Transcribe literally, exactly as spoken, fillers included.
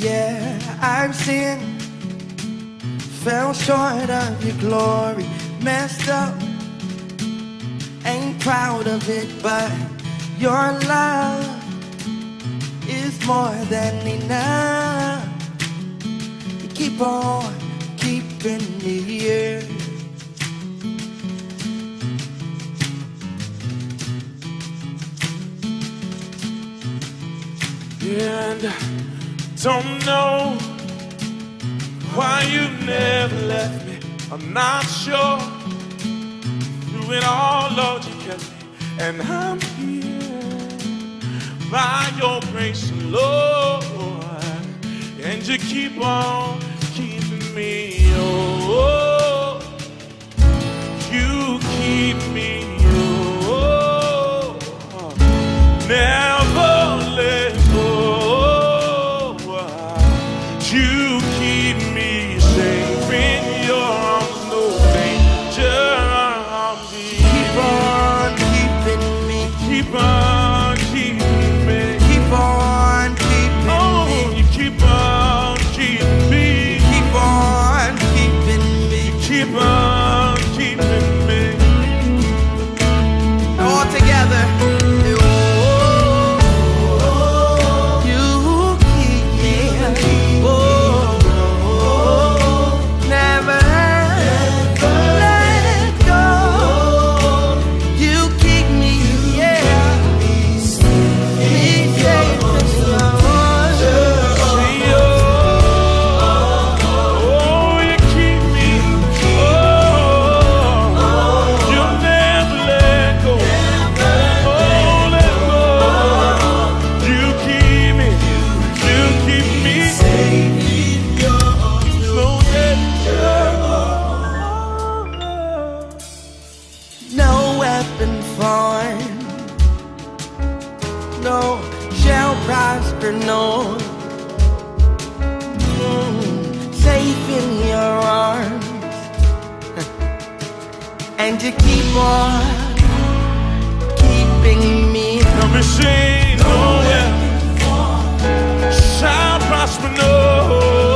Yeah, I've sinned, fell short of your glory, messed up, ain't proud of it, but your love is more than enough. You keep on keeping me here. And I don't know why you never left me. I'm not sure. Through it all, Lord, you kept me. And I'm here by your grace, Lord. And you keep on keeping me. Oh, you keep me. Oh, never let go. You keep me safe in your arms, no danger. Keep on keeping me. Keep on keeping me. Keep on keeping Oh, me. you keep on keeping me. Keep on keeping me. Keep on keeping me. All together. No shall prosper, no. Mm, safe in your arms, and you keep on keeping me. Let me say, no weapon shall prosper, no.